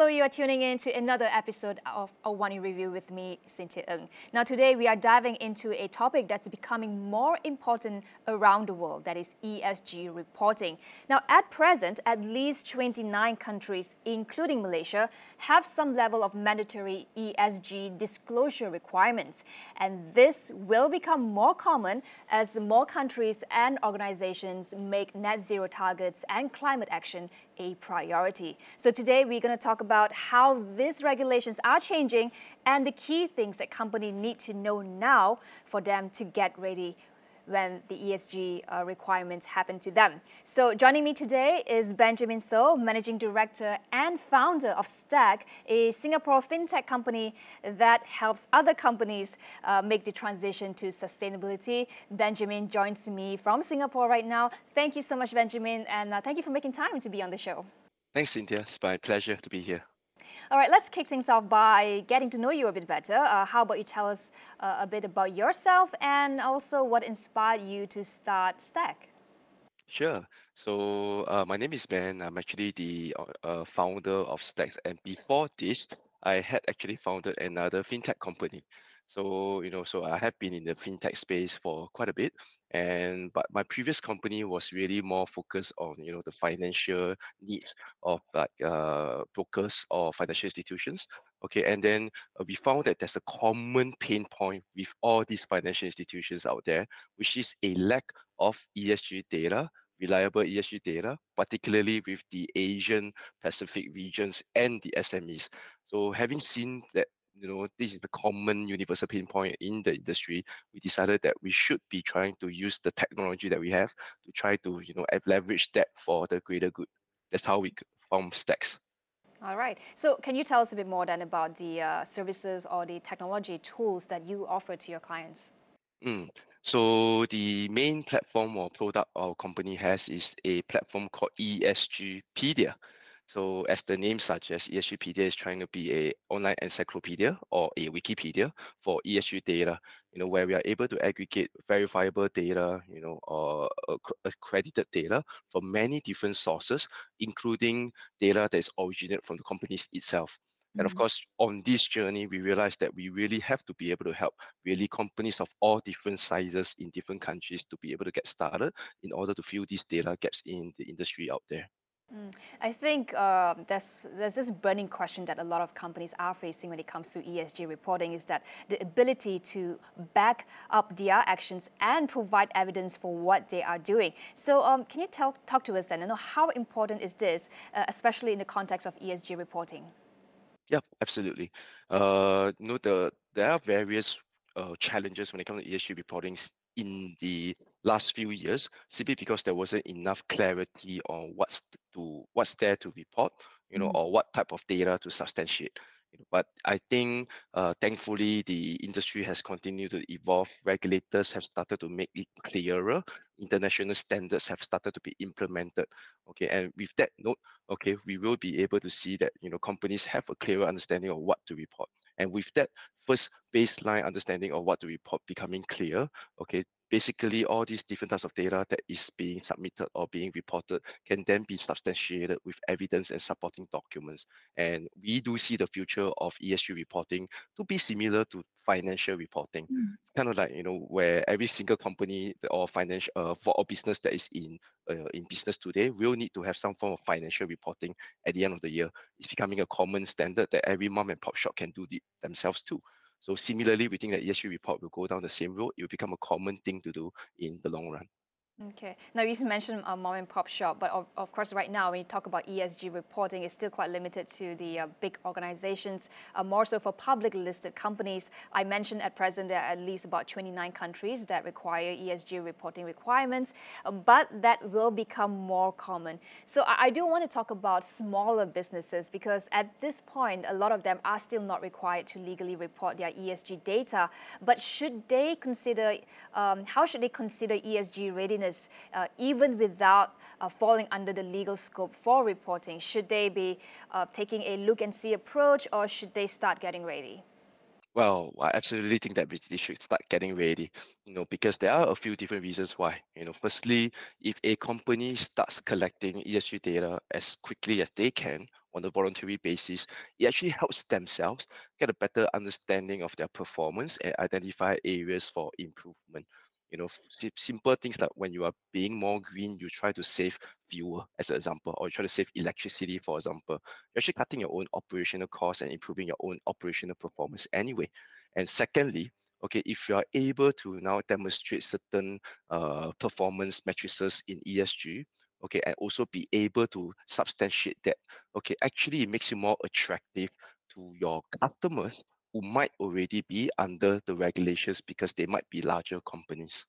you are tuning in to another episode of A One in Review with me, Cynthia Ng. Now, today we are diving into a topic that's becoming more important around the world, that is ESG reporting. Now, at present, at least 29 countries, including Malaysia, have some level of mandatory ESG disclosure requirements. And this will become more common as more countries and organizations make net zero targets and climate action a priority. So today we're going to talk about how these regulations are changing and the key things that companies need to know now for them to get ready when the ESG requirements happen to them. So joining me today is Benjamin So, Managing Director and founder of Stack, a Singapore fintech company that helps other companies make the transition to sustainability. Benjamin joins me from Singapore right now. Thank you so much, Benjamin, and thank you for making time to be on the show. Thanks, Cynthia. It's my pleasure to be here. All right, let's kick things off by getting to know you a bit better. How about you tell us a bit about yourself and also what inspired you to start Stack? Sure. So my name is Ben. I'm actually the founder of Stacks, and before this, I had actually founded another fintech company. So I have been in the fintech space for quite a bit, and but my previous company was really more focused on the financial needs of brokers or financial institutions. Okay, and then we found that there's a common pain point with all these financial institutions out there, which is a lack of ESG data, reliable ESG data, particularly with the Asian Pacific regions and the SMEs. So having seen that, this is the common universal pain point in the industry, we decided that we should be trying to use the technology that we have to try to, leverage that for the greater good. That's how we form Stacks. All right. So can you tell us a bit more then about the services or the technology tools that you offer to your clients? Mm. So the main platform or product our company has is a platform called ESGpedia. So as the name suggests, ESGpedia is trying to be a online encyclopedia or a Wikipedia for ESG data, where we are able to aggregate verifiable data, or accredited data from many different sources, including data that is originated from the companies itself. And of course, on this journey, we realized that we really have to be able to help really companies of all different sizes in different countries to be able to get started in order to fill these data gaps in the industry out there. I think there's this burning question that a lot of companies are facing when it comes to ESG reporting is that the ability to back up their actions and provide evidence for what they are doing. So can you talk to us then? How important is this, especially in the context of ESG reporting? Yeah, absolutely. There are various challenges when it comes to ESG reporting in the last few years, simply because there wasn't enough clarity on what's there to report, or what type of data to substantiate. But I think, thankfully, the industry has continued to evolve. Regulators have started to make it clearer. International standards have started to be implemented. Okay, and with that note, okay, we will be able to see that companies have a clearer understanding of what to report. And with that first baseline understanding of what to report becoming clear, okay, basically all these different types of data that is being submitted or being reported can then be substantiated with evidence and supporting documents. And we do see the future of ESG reporting to be similar to financial reporting. It's kind of like, where every single company or financial for a business that is in business today will need to have some form of financial reporting at the end of the year. It's becoming a common standard that every mom and pop shop can do themselves too. So similarly, we think that ESG report will go down the same road. It will become a common thing to do in the long run. Okay. Now, you mentioned a mom and pop shop, but of course, right now, when you talk about ESG reporting, it's still quite limited to the big organizations, more so for public listed companies. I mentioned at present there are at least about 29 countries that require ESG reporting requirements, but that will become more common. So I do want to talk about smaller businesses because at this point, a lot of them are still not required to legally report their ESG data. But should they consider, how should they consider ESG readiness? Even without falling under the legal scope for reporting? Should they be taking a look and see approach, or should they start getting ready? Well, I absolutely think that they should start getting ready, because there are a few different reasons why. Firstly, if a company starts collecting ESG data as quickly as they can, on a voluntary basis, it actually helps themselves get a better understanding of their performance and identify areas for improvement. Simple things like when you are being more green, you try to save fuel, as an example, or you try to save electricity, for example. You're actually cutting your own operational costs and improving your own operational performance anyway. And secondly, okay, if you are able to now demonstrate certain performance matrices in ESG, okay, and also be able to substantiate that, okay, actually it makes you more attractive to your customers who might already be under the regulations because they might be larger companies.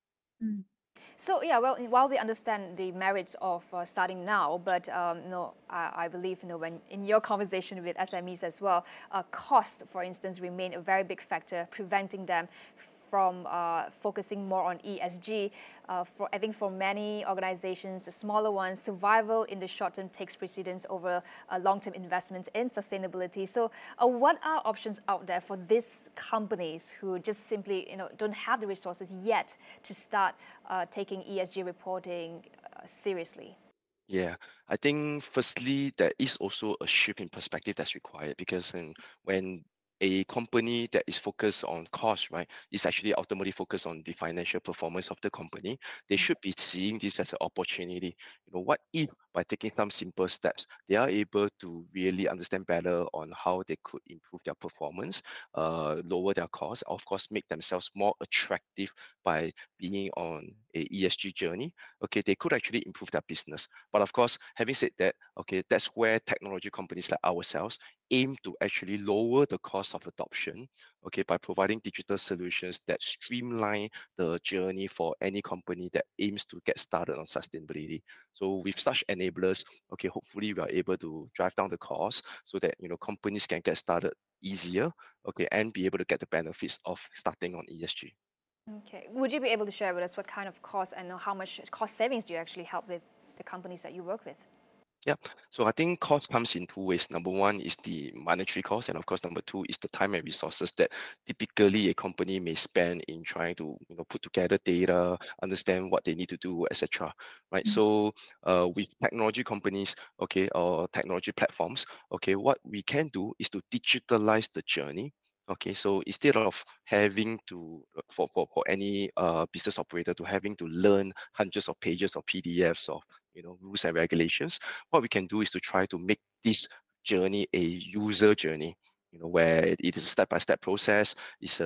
So yeah, well, while we understand the merits of starting now, but no, I believe when in your conversation with SMEs as well, cost, for instance, remain a very big factor preventing them from focusing more on ESG. For I think for many organizations, the smaller ones, survival in the short term takes precedence over long-term investments in sustainability. So, what are options out there for these companies who just simply don't have the resources yet to start taking ESG reporting seriously? Yeah, I think firstly, there is also a shift in perspective that's required because when a company that is focused on cost, right, is actually ultimately focused on the financial performance of the company, they should be seeing this as an opportunity. What if by taking some simple steps, they are able to really understand better on how they could improve their performance, lower their costs, of course, make themselves more attractive by being on a ESG journey. Okay, they could actually improve their business. But of course, having said that, okay, that's where technology companies like ourselves aim to actually lower the cost of adoption, okay, by providing digital solutions that streamline the journey for any company that aims to get started on sustainability. So with such enablers, okay, hopefully we are able to drive down the cost so that companies can get started easier, okay, and be able to get the benefits of starting on ESG. Okay. Would you be able to share with us what kind of cost and how much cost savings do you actually help with the companies that you work with? Yeah. So I think cost comes in two ways. Number one is the monetary cost, and of course, number two is the time and resources that typically a company may spend in trying to, put together data, understand what they need to do, etc. Right. So with technology companies, okay, or technology platforms, okay, what we can do is to digitalize the journey. Okay, so instead of having to for any business operator to having to learn hundreds of pages of PDFs of rules and regulations, what we can do is to try to make this journey a user journey, where it is a step-by-step process. It's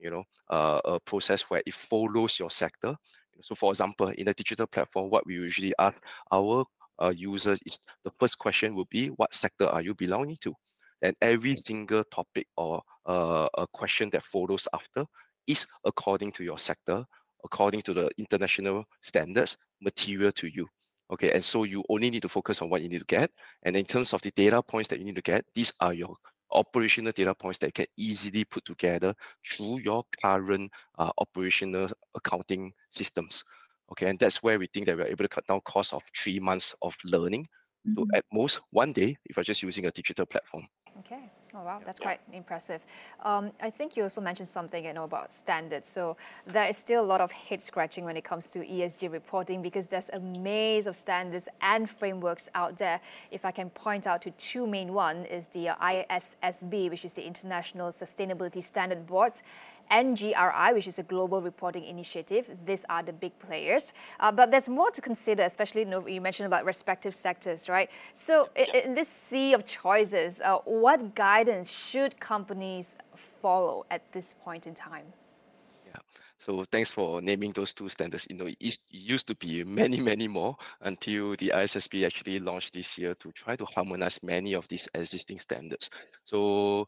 a process where it follows your sector. So for example, in a digital platform, what we usually ask our users is the first question will be, what sector are you belonging to? And every single topic or a question that follows after is according to your sector, according to the international standards, material to you. Okay, and so you only need to focus on what you need to get. And in terms of the data points that you need to get, these are your operational data points that you can easily put together through your current operational accounting systems. Okay, and that's where we think that we're able to cut down cost of 3 months of learning to at most one day if you're just using a digital platform. Okay. Oh wow, Yeah. that's quite impressive. I think you also mentioned something, about standards. So there is still a lot of head scratching when it comes to ESG reporting because there's a maze of standards and frameworks out there. If I can point out to two main one is the ISSB, which is the International Sustainability Standard Boards, NGRI, which is a global reporting initiative. These are the big players. But there's more to consider, especially you mentioned about respective sectors, right? So in this sea of choices, what guidance should companies follow at this point in time? Yeah. So thanks for naming those two standards. It used to be many, many more until the ISSB actually launched this year to try to harmonize many of these existing standards. So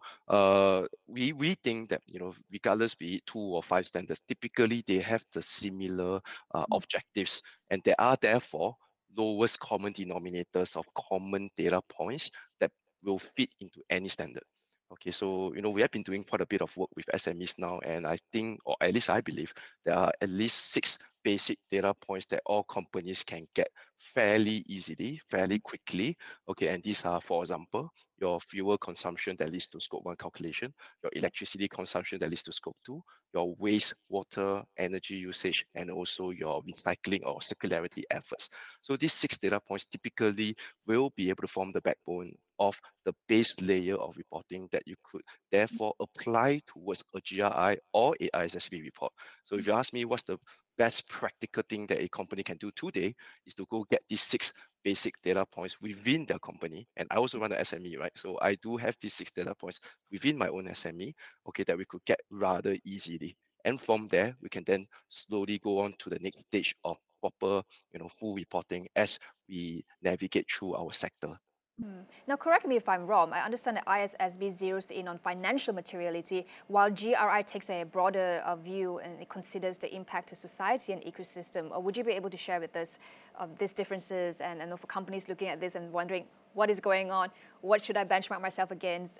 we think that regardless be it two or five standards, typically they have the similar objectives, and there are therefore lowest common denominators of common data points that will fit into any standard. Okay, so we have been doing quite a bit of work with SMEs now, and I think, or at least I believe, there are at least 6 basic data points that all companies can get fairly easily, fairly quickly. Okay, and these are, for example, your fuel consumption that leads to scope 1 calculation, your electricity consumption that leads to scope 2, your waste, water, energy usage, and also your recycling or circularity efforts. So these 6 data points typically will be able to form the backbone of the base layer of reporting that you could therefore apply towards a GRI or a ISSB report. So if you ask me what's the best practical thing that a company can do today, is to go get these 6 basic data points within their company. And I also run an SME, right? So I do have these 6 data points within my own SME, okay, that we could get rather easily. And from there, we can then slowly go on to the next stage of proper, full reporting as we navigate through our sector. Now, correct me if I'm wrong. I understand that ISSB zeroes in on financial materiality, while GRI takes a broader view and it considers the impact to society and ecosystem. Would you be able to share with us these differences and for companies looking at this and wondering what is going on, what should I benchmark myself against?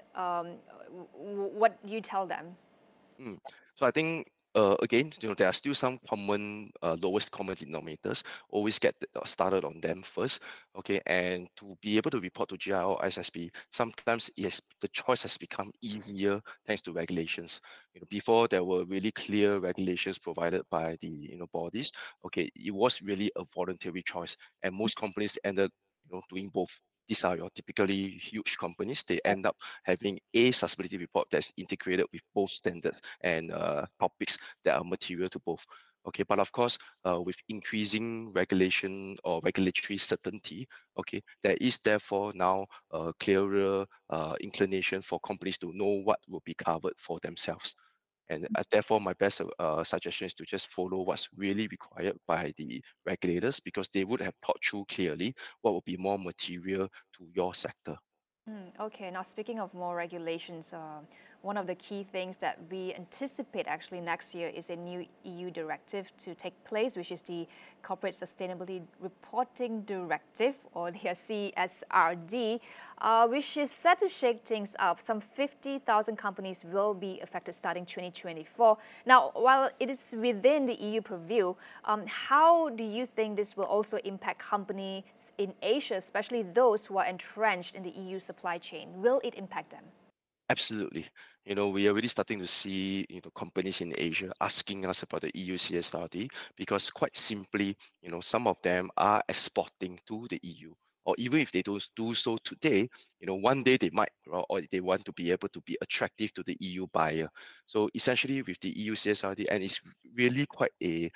What you tell them? Mm. So I think again, there are still some common lowest common denominators. Always get started on them first, okay? And to be able to report to GI or ISSB, sometimes the choice has become easier thanks to regulations. Before there were really clear regulations provided by the bodies. Okay, it was really a voluntary choice, and most companies ended doing both. These are your typically huge companies. They end up having a sustainability report that's integrated with both standards and topics that are material to both. Okay, but of course, with increasing regulation or regulatory certainty, okay, there is therefore now a clearer inclination for companies to know what will be covered for themselves. And therefore, my best suggestion is to just follow what's really required by the regulators, because they would have thought through clearly what will be more material to your sector. Okay, now speaking of more regulations, one of the key things that we anticipate actually next year is a new EU directive to take place, which is the Corporate Sustainability Reporting Directive, or the CSRD, which is set to shake things up. Some 50,000 companies will be affected starting 2024. Now, while it is within the EU purview, how do you think this will also impact companies in Asia, especially those who are entrenched in the EU supply chain? Will it impact them? Absolutely. We are already starting to see, companies in Asia asking us about the EU CSRD, because quite simply, some of them are exporting to the EU. Or even if they don't do so today, one day they might, or they want to be able to be attractive to the EU buyer. So essentially with the EU CSRD, and it's really quite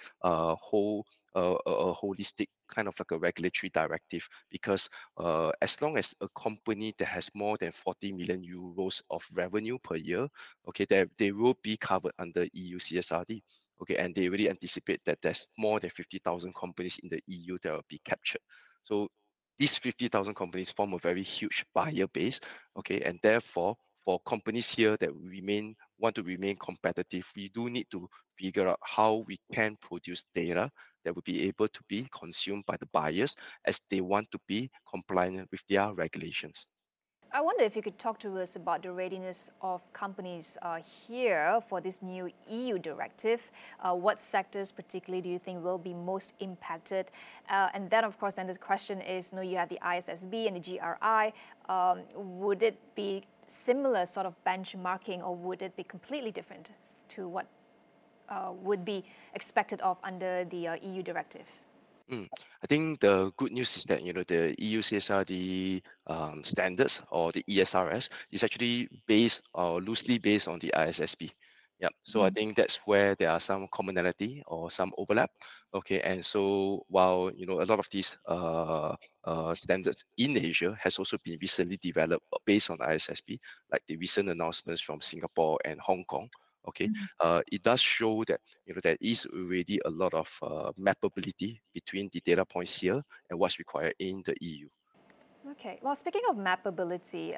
a holistic kind of like a regulatory directive, because as long as a company that has more than 40 million euros of revenue per year, okay, they will be covered under EU CSRD. Okay, and they really anticipate that there's more than 50,000 companies in the EU that will be captured. So these 50,000 companies form a very huge buyer base. Okay, and therefore, for companies here that want to remain competitive, we do need to figure out how we can produce data that will be able to be consumed by the buyers as they want to be compliant with their regulations. I wonder if you could talk to us about the readiness of companies here for this new EU directive. What sectors, particularly, do you think will be most impacted? And then, of course, then the question is: you have the ISSB and the GRI. Would it be similar sort of benchmarking, or would it be completely different to what would be expected of under the EU directive? Mm. I think the good news is that the EU CSRD standards, or the ESRS, is actually based or loosely based on the ISSB. Yeah, so I think that's where there are some commonality or some overlap. Okay, and so while a lot of these standards in Asia has also been recently developed based on ISSB, like the recent announcements from Singapore and Hong Kong. Okay, it does show that there is already a lot of mappability between the data points here and what's required in the EU. Okay. Well, speaking of mappability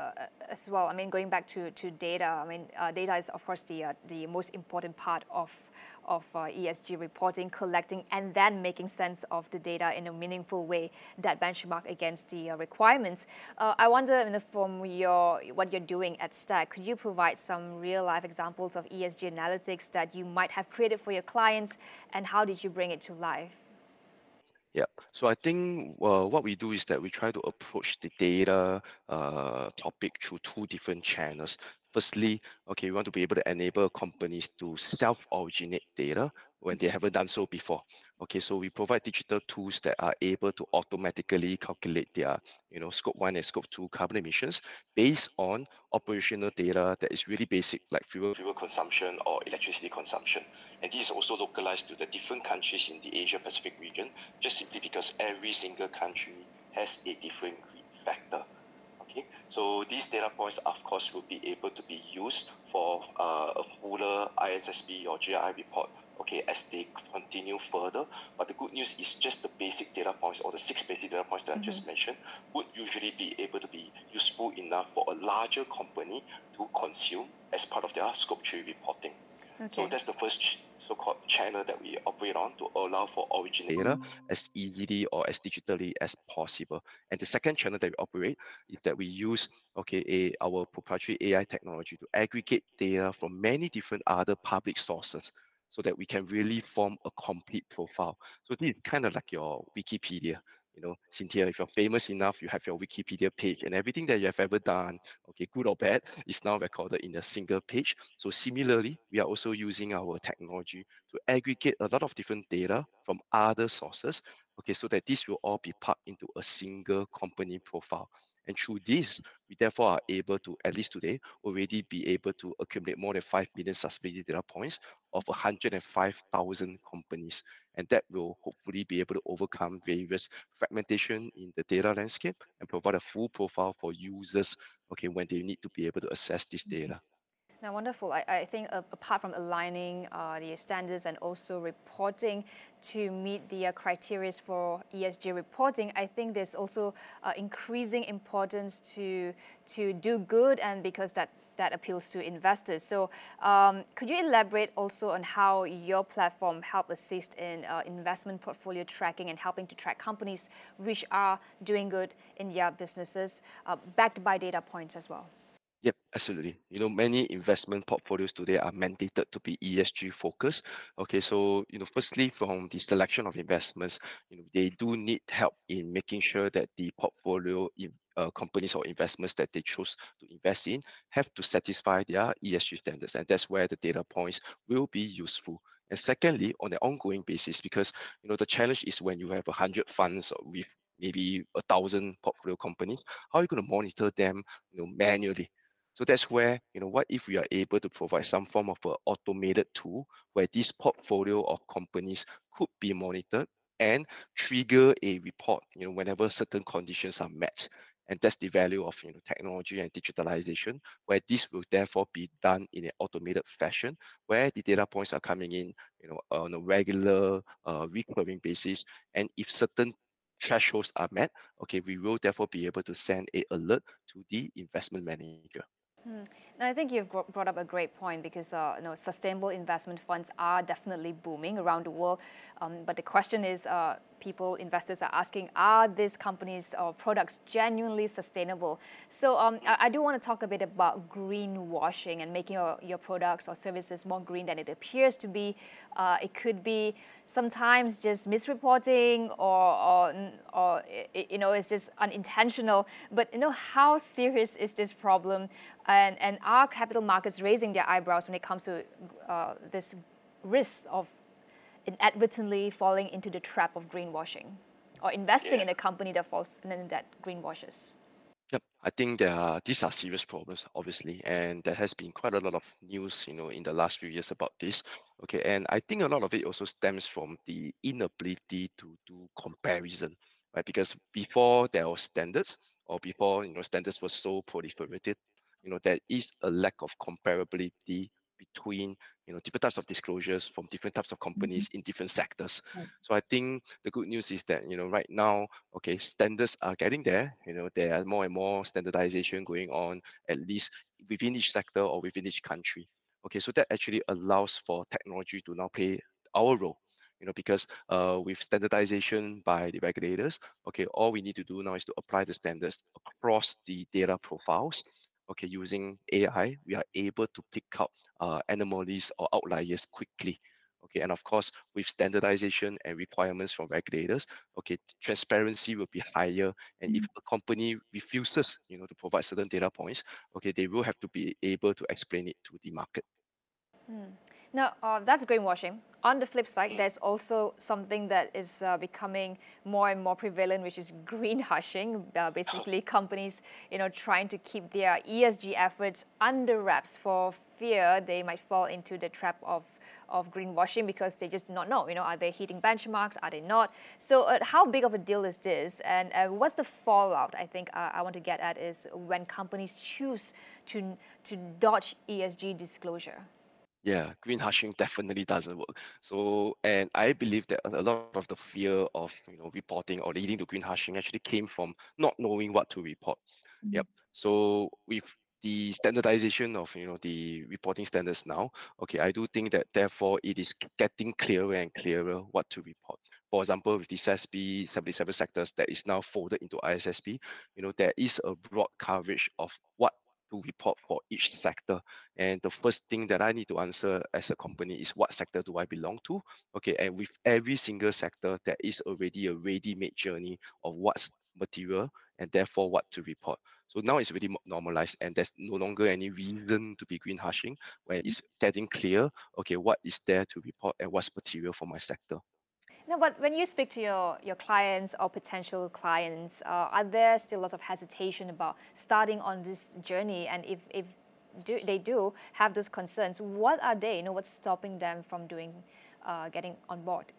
as well, I mean, going back to data, I mean, data is, of course, the most important part of ESG reporting, collecting, and then making sense of the data in a meaningful way that benchmark against the requirements. I wonder, you know, from what you're doing at Stack, could you provide some real-life examples of ESG analytics that you might have created for your clients, and how did you bring it to life? Yeah. So I think what we do is that we try to approach the data topic through two different channels. Firstly, okay, we want to be able to enable companies to self-originate data when they haven't done so before. Okay, so we provide digital tools that are able to automatically calculate their, scope 1 and scope 2 carbon emissions based on operational data that is really basic, like fuel consumption or electricity consumption. And this is also localized to the different countries in the Asia Pacific region, just simply because every single country has a different greed factor. Okay, so these data points, of course, will be able to be used for a fuller ISSB or GRI report, okay, as they continue further. But the good news is just the basic data points, or the 6 basic data points that I just mentioned, would usually be able to be useful enough for a larger company to consume as part of their scope 3 reporting. So Okay. that's the first so-called channel that we operate on to allow for origin data as easily or as digitally as possible. And the second channel that we operate is that we use our proprietary AI technology to aggregate data from many different other public sources so that we can really form a complete profile. So this is kind of like your Wikipedia. Cynthia, if you're famous enough, you have your Wikipedia page, and everything that you have ever done, okay, good or bad, is now recorded in a single page. So similarly, we are also using our technology to aggregate a lot of different data from other sources, okay, so that this will all be plugged into a single company profile. And through this, we therefore are able to, at least today, already be able to accumulate more than 5 million sustainability data points of 105,000 companies. And that will hopefully be able to overcome various fragmentation in the data landscape and provide a full profile for users, okay, when they need to be able to assess this data. Now, wonderful. I think apart from aligning the standards and also reporting to meet the criteria for ESG reporting, I think there's also increasing importance to do good, and because that appeals to investors. So, could you elaborate also on how your platform help assist in investment portfolio tracking and helping to track companies which are doing good in their businesses, backed by data points as well? Yep, absolutely. Many investment portfolios today are mandated to be ESG focused. Okay, so firstly, from the selection of investments, they do need help in making sure that the portfolio companies or investments that they choose to invest in have to satisfy their ESG standards, and that's where the data points will be useful. And secondly, on an ongoing basis, because the challenge is when you have 100 funds with maybe 1,000 portfolio companies, how are you going to monitor them, manually? So that's where, what if we are able to provide some form of a automated tool where this portfolio of companies could be monitored and trigger a report, whenever certain conditions are met. And that's the value of technology and digitalization, where this will therefore be done in an automated fashion, where the data points are coming in, on a regular, recurring basis. And if certain thresholds are met, okay, we will therefore be able to send a alert to the investment manager. No, I think you've brought up a great point because sustainable investment funds are definitely booming around the world. But the question is, investors are asking, are these companies or products genuinely sustainable? So I do want to talk a bit about greenwashing and making your products or services more green than it appears to be. It could be sometimes just misreporting or it's just unintentional. But how serious is this problem? And are capital markets raising their eyebrows when it comes to this risk of inadvertently falling into the trap of greenwashing or investing Yeah. in a company that falls and then that greenwashes? Yep, I think these are serious problems, obviously, and there has been quite a lot of news, in the last few years about this. Okay, and I think a lot of it also stems from the inability to do comparison, right? Because before there were standards, or before standards were so proliferated, there is a lack of comparability between different types of disclosures from different types of Mhm. companies in different sectors. Right. So I think the good news is that right now, okay, standards are getting there. There are more and more standardization going on, at least within each sector or within each country. Okay, so that actually allows for technology to now play our role. Because with standardization by the regulators, okay, all we need to do now is to apply the standards across the data profiles. Okay, using AI, we are able to pick out anomalies or outliers quickly. Okay, and of course, with standardization and requirements from regulators, okay, transparency will be higher. And if Mhm. a company refuses, to provide certain data points, okay, they will have to be able to explain it to the market. Now, that's greenwashing. On the flip side, there's also something that is becoming more and more prevalent, which is greenwashing. Basically, companies, trying to keep their ESG efforts under wraps for fear they might fall into the trap of greenwashing because they just do not know. Are they hitting benchmarks? Are they not? So, how big of a deal is this? And what's the fallout? I think I want to get at is when companies choose to dodge ESG disclosure. Yeah, green hushing definitely doesn't work. So, and I believe that a lot of the fear of reporting or leading to green hushing actually came from not knowing what to report. Mhm. Yep. So with the standardization of the reporting standards now, okay, I do think that therefore it is getting clearer and clearer what to report. For example, with the SASB 77 sectors that is now folded into ISSB, there is a broad coverage of what to report for each sector. And the first thing that I need to answer as a company is what sector do I belong to? Okay, and with every single sector, there is already a ready-made journey of what's material and therefore what to report. So now it's really normalized and there's no longer any reason to be green hushing where it's getting clear, okay, what is there to report and what's material for my sector. No, but when you speak to your clients or potential clients, are there still lots of hesitation about starting on this journey? And if they do have those concerns, what are they? What's stopping them from getting on board?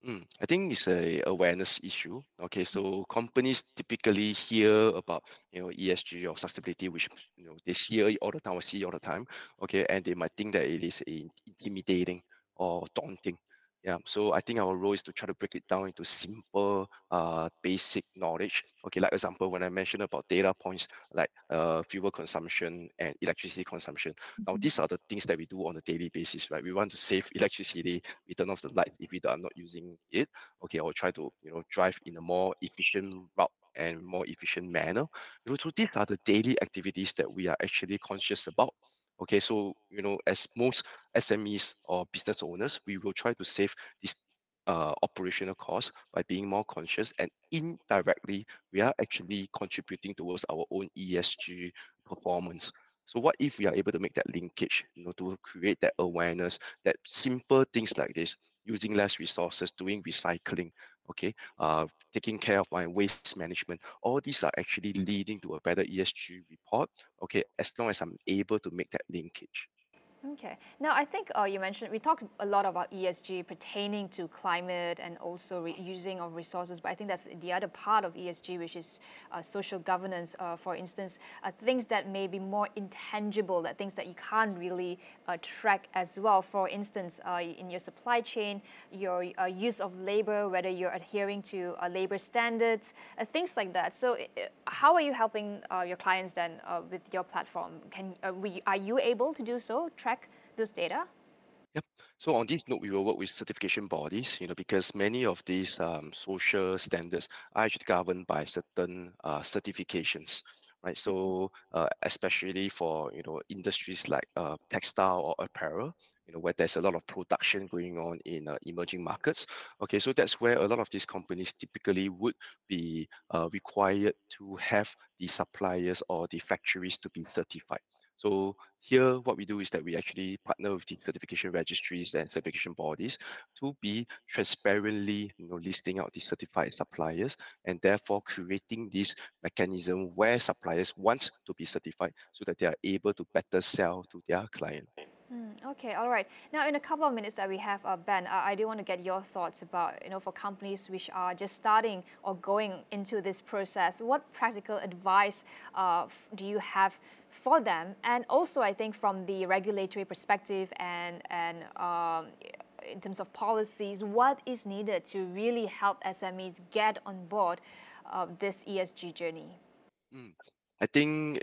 I think it's a awareness issue. Okay, so companies typically hear about ESG or sustainability, which they hear it all the time or see it all the time. Okay, and they might think that it is intimidating or daunting. Yeah, so I think our role is to try to break it down into simple, basic knowledge. Okay, like example, when I mentioned about data points like fuel consumption and electricity consumption. Now, Mhm. these are the things that we do on a daily basis, right? We want to save electricity, we turn off the light if we are not using it. Okay, or try to drive in a more efficient route and more efficient manner. So these are the daily activities that we are actually conscious about. Okay, so as most SMEs or business owners, we will try to save this operational costs by being more conscious, and indirectly we are actually contributing towards our own ESG performance. So what if we are able to make that linkage, to create that awareness that simple things like this, using less resources, doing recycling, okay, taking care of my waste management, all these are actually leading to a better ESG report, okay, as long as I'm able to make that linkage. Okay. Now, I think you mentioned we talked a lot about ESG pertaining to climate and also using of resources, but I think that's the other part of ESG, which is social governance. For instance, things that may be more intangible, that things that you can't really track as well. For instance, in your supply chain, your use of labor, whether you're adhering to labor standards, things like that. So, how are you helping your clients then with your platform? Are you able to do so? Track this data? Yep. So on this note, we will work with certification bodies, because many of these social standards are actually governed by certain certifications, right? So especially for industries like textile or apparel, where there's a lot of production going on in emerging markets. Okay, so that's where a lot of these companies typically would be required to have the suppliers or the factories to be certified. So here, what we do is that we actually partner with the certification registries and certification bodies to be transparently, listing out the certified suppliers and therefore creating this mechanism where suppliers want to be certified so that they are able to better sell to their client. Okay, all right. Now, in a couple of minutes that we have, Ben, I do want to get your thoughts about, for companies which are just starting or going into this process, what practical advice do you have for them? And also, I think from the regulatory perspective and in terms of policies, what is needed to really help SMEs get on board this ESG journey? Mm. I think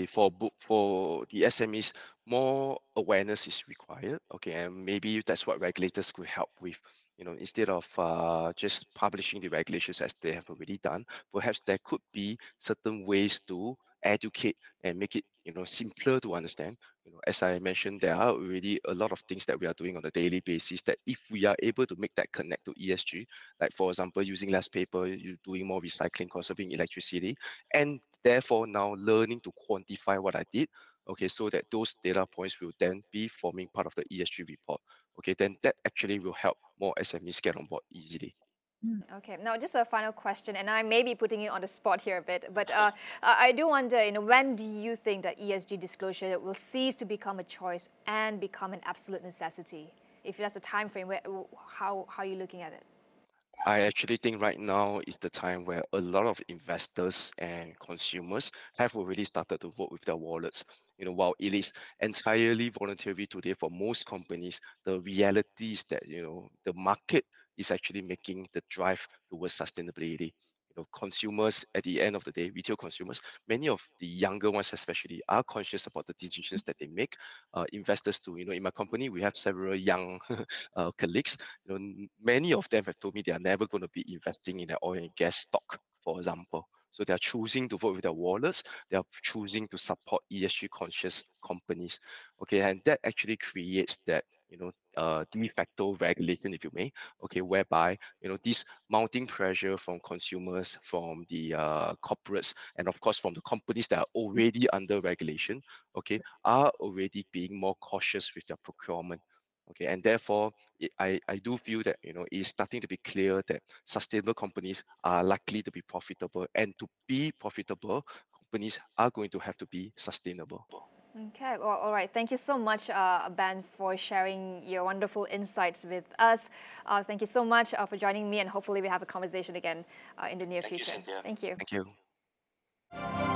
for the SMEs, more awareness is required. Okay, and maybe that's what regulators could help with. Instead of just publishing the regulations as they have already done, perhaps there could be certain ways to educate and make it simpler to understand. As I mentioned, there are already a lot of things that we are doing on a daily basis that if we are able to make that connect to ESG, like for example, using less paper, you doing more recycling, conserving electricity, and therefore now learning to quantify what I did. Okay, so that those data points will then be forming part of the ESG report. Okay, then that actually will help more SMEs get on board easily. Okay, now just a final question, and I may be putting you on the spot here a bit, but I do wonder, when do you think that ESG disclosure will cease to become a choice and become an absolute necessity? If that's a time frame, how are you looking at it? I actually think right now is the time where a lot of investors and consumers have already started to vote with their wallets. While it is entirely voluntary today for most companies, the reality is that the market is actually making the drive towards sustainability. Consumers at the end of the day, retail consumers, many of the younger ones especially are conscious about the decisions that they make. Investors too. In my company, we have several young colleagues. Many of them have told me they are never going to be investing in an oil and gas stock, for example. So they are choosing to vote with their wallets. They are choosing to support ESG conscious companies. Okay, and that actually creates that de facto regulation, if you may. Okay, whereby this mounting pressure from consumers, from the corporates, and of course from the companies that are already under regulation. Okay, are already being more cautious with their procurement. Okay, and therefore I do feel that it's starting to be clear that sustainable companies are likely to be profitable, and to be profitable, companies are going to have to be sustainable. Okay, well, all right. Thank you so much, Ben, for sharing your wonderful insights with us. Thank you so much for joining me, and hopefully we have a conversation again in the near Thank you, future. Cynthia. Thank you. Thank you.